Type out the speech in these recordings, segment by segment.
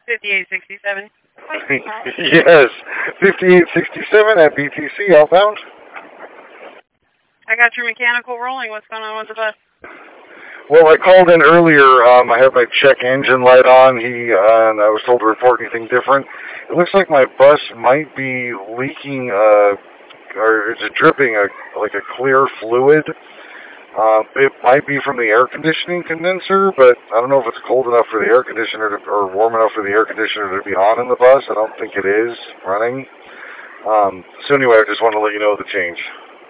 5867. Yes, 5867 at BTC outbound. I got your mechanical rolling. What's going on with the bus? Well, I called in earlier. I had my check engine light on. And I was told to report anything different. It looks like my bus might be leaking, or is it dripping like a clear fluid? It might be from the air conditioning condenser, but I don't know if it's cold enough for the air conditioner or warm enough for the air conditioner to be on in the bus. I don't think it is running. So anyway, I just wanted to let you know the change.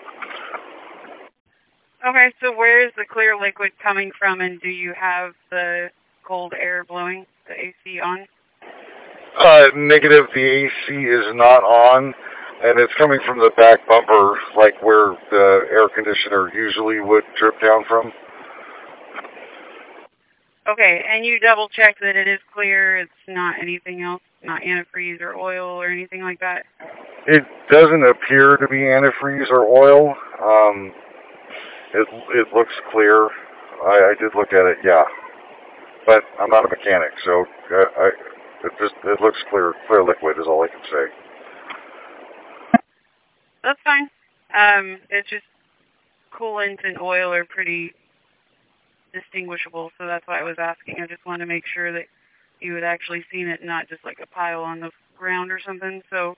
Okay, so where is the clear liquid coming from, and do you have the cold air blowing, the AC on? Negative, the AC is not on, and it's coming from the back bumper, like where the air conditioner usually would drip down from. Okay, and you double check that it is clear, it's not anything else, not antifreeze or oil or anything like that? It doesn't appear to be antifreeze or oil. It looks clear. I did look at it, yeah. But I'm not a mechanic, so it looks clear. Clear liquid is all I can say. That's fine. It's just coolant and oil are pretty distinguishable, so that's why I was asking. I just wanted to make sure that you had actually seen it, not just like a pile on the ground or something. So,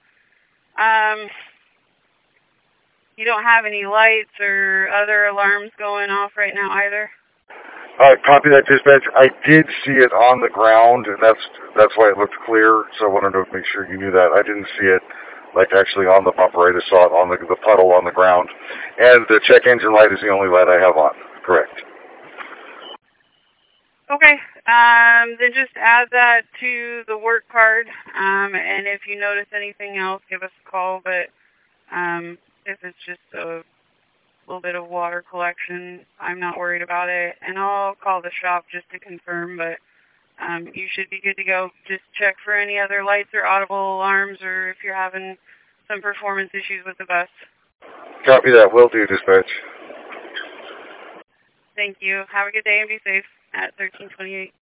you don't have any lights or other alarms going off right now either? Copy that, dispatch. I did see it on the ground, and that's why it looked clear, so I wanted to make sure you knew that. I didn't see it, like, actually on the bumper. I just saw it on the puddle on the ground. And the check engine light is the only light I have on. Correct. Okay, then just add that to the work card, and if you notice anything else, give us a call, but if it's just a little bit of water collection, I'm not worried about it, and I'll call the shop just to confirm, but you should be good to go. Just check for any other lights or audible alarms, or if you're having some performance issues with the bus. Copy that. Will do, dispatch. Thank you. Have a good day and be safe at 1328.